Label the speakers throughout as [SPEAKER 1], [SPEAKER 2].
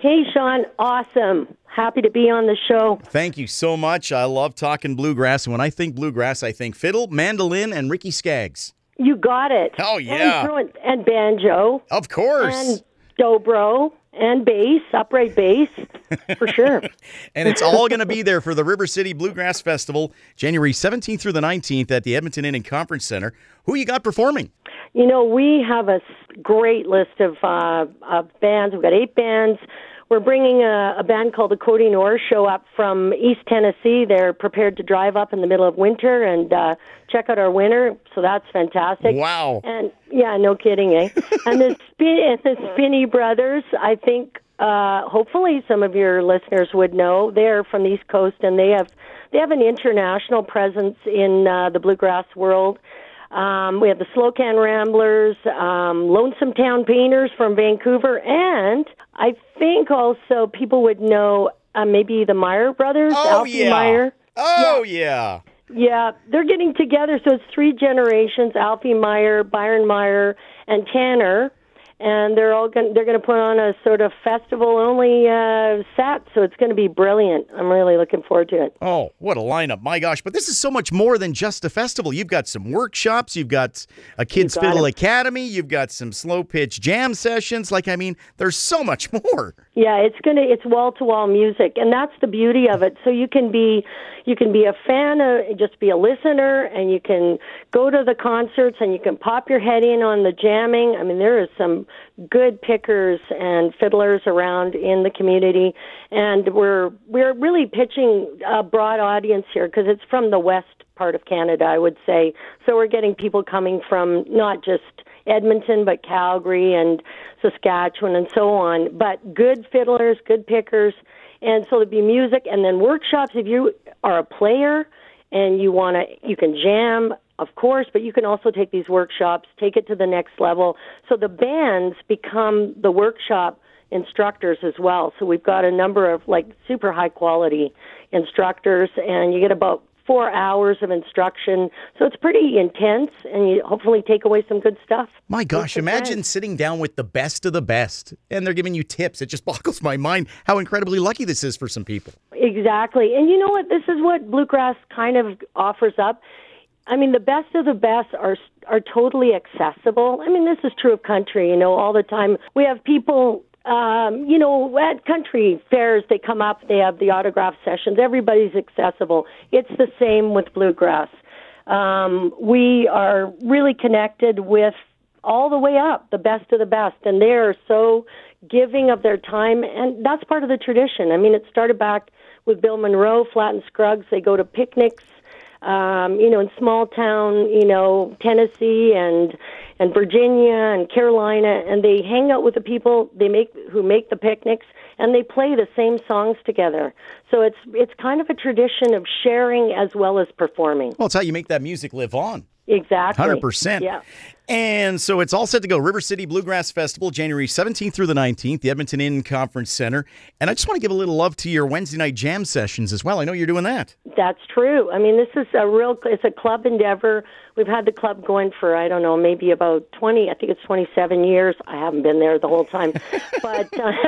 [SPEAKER 1] Hey, Sean. Awesome. Happy to be on the show.
[SPEAKER 2] Thank you so much. I love talking bluegrass. And when I think bluegrass, I think fiddle, mandolin, and Ricky Skaggs.
[SPEAKER 1] You got it.
[SPEAKER 2] Oh, yeah.
[SPEAKER 1] And banjo.
[SPEAKER 2] Of course.
[SPEAKER 1] And dobro. And bass, upright bass, for sure.
[SPEAKER 2] And it's all going to be there for the River City Bluegrass Festival, January 17th through the 19th at the Edmonton Inn and Conference Center. Who you got performing?
[SPEAKER 1] You know, we have a great list of bands. We've got 8 bands. We're bringing a band called the Cody North show up from East Tennessee. They're prepared to drive up in the middle of winter and check out our winter, so that's fantastic.
[SPEAKER 2] Wow.
[SPEAKER 1] And yeah, no kidding, eh? And the Spinney Brothers, I think hopefully some of your listeners would know. They're from the East Coast, and they have an international presence in the bluegrass world. We have the Slow Can Ramblers, Lonesome Town Painters from Vancouver, and I think also people would know maybe the Meyer brothers, Alfie Meyer.
[SPEAKER 2] Oh, yeah.
[SPEAKER 1] Yeah, they're getting together, so it's 3 generations, Alfie Meyer, Byron Meyer, and Tanner. And they're going to put on a sort of festival-only set, so it's going to be brilliant. I'm really looking forward to it.
[SPEAKER 2] Oh, what a lineup. My gosh. But this is so much more than just a festival. You've got some workshops. You've got a Kids Fiddle Academy. You've got some slow pitch jam sessions. There's so much more.
[SPEAKER 1] Yeah, it's wall-to-wall music, and that's the beauty of it. So you can be a fan, just be a listener, and you can go to the concerts, and you can pop your head in on the jamming. I mean, there is some good pickers and fiddlers around in the community, and we're really pitching a broad audience here because it's from the west part of Canada, I would say. So we're getting people coming from not just Edmonton, but Calgary and Saskatchewan and so on. But good fiddlers, good pickers, and so there'll be music and then workshops. If you are a player and you can jam, of course, but you can also take these workshops, take it to the next level. So the bands become the workshop instructors as well. So we've got a number of super high quality instructors, and you get about 4 hours of instruction. So it's pretty intense, and you hopefully take away some good stuff.
[SPEAKER 2] My gosh, imagine sitting down with the best of the best, and they're giving you tips. It just boggles my mind how incredibly lucky this is for some people.
[SPEAKER 1] Exactly. And you know what? This is what bluegrass kind of offers up. I mean, the best of the best are totally accessible. I mean, this is true of country, all the time. We have people, at country fairs, they come up, they have the autograph sessions. Everybody's accessible. It's the same with bluegrass. We are really connected with all the way up, the best of the best, and they are so giving of their time, and that's part of the tradition. I mean, it started back with Bill Monroe, Flat and Scruggs. They go to picnics, in small town, Tennessee and Virginia and Carolina, and they hang out with the people who make the picnics, and they play the same songs together. So it's kind of a tradition of sharing as well as performing.
[SPEAKER 2] Well, it's how you make that music live on.
[SPEAKER 1] Exactly.
[SPEAKER 2] 100%.
[SPEAKER 1] Yeah.
[SPEAKER 2] And so it's all set to go. River City Bluegrass Festival, January 17th through the 19th, the Edmonton Inn Conference Center. And I just want to give a little love to your Wednesday night jam sessions as well. I know you're doing that.
[SPEAKER 1] That's true. I mean, this is it's a club endeavor. We've had the club going for, I don't know, maybe about 27 years. I haven't been there the whole time. But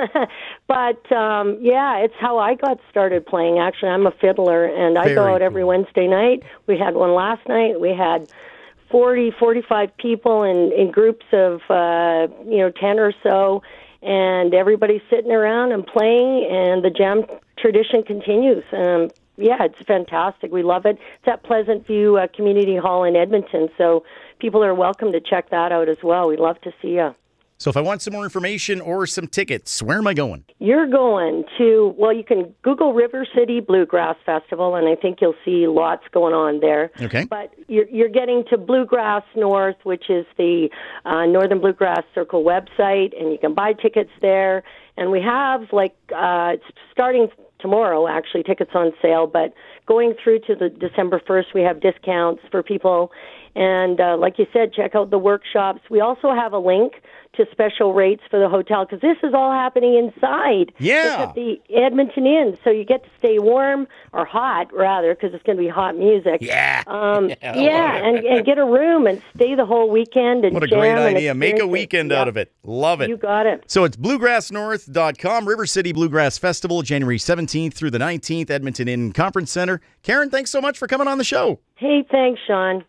[SPEAKER 1] yeah, it's how I got started playing. Actually, I'm a fiddler, and I go out every Wednesday night. We had one last night. We had 45 people in groups of 10 or so, and everybody's sitting around and playing, and the jam tradition continues. Yeah, it's fantastic. We love it. It's at Pleasant View Community Hall in Edmonton, so people are welcome to check that out as well. We'd love to see you.
[SPEAKER 2] So if I want some more information or some tickets, where am I going?
[SPEAKER 1] You're going to, you can Google River City Bluegrass Festival, and I think you'll see lots going on there.
[SPEAKER 2] Okay.
[SPEAKER 1] But you're getting to Bluegrass North, which is the Northern Bluegrass Circle website, and you can buy tickets there. And we have, it's starting tomorrow, actually, tickets on sale, but going through to the December 1st, we have discounts for people. And like you said, check out the workshops. We also have a link to special rates for the hotel because this is all happening inside.
[SPEAKER 2] Yeah.
[SPEAKER 1] It's at the Edmonton Inn, so you get to stay warm or hot, rather, because it's going to be hot music.
[SPEAKER 2] Yeah.
[SPEAKER 1] And get a room and stay the whole weekend and
[SPEAKER 2] What a
[SPEAKER 1] jam
[SPEAKER 2] great
[SPEAKER 1] and
[SPEAKER 2] idea. Make a
[SPEAKER 1] experience it.
[SPEAKER 2] weekend out of it. Love it.
[SPEAKER 1] You got it.
[SPEAKER 2] So it's bluegrassnorth.com, River City Bluegrass Festival, January 17th through the 19th, Edmonton Inn Conference Center. Karen, thanks so much for coming on the show.
[SPEAKER 1] Hey, thanks, Sean.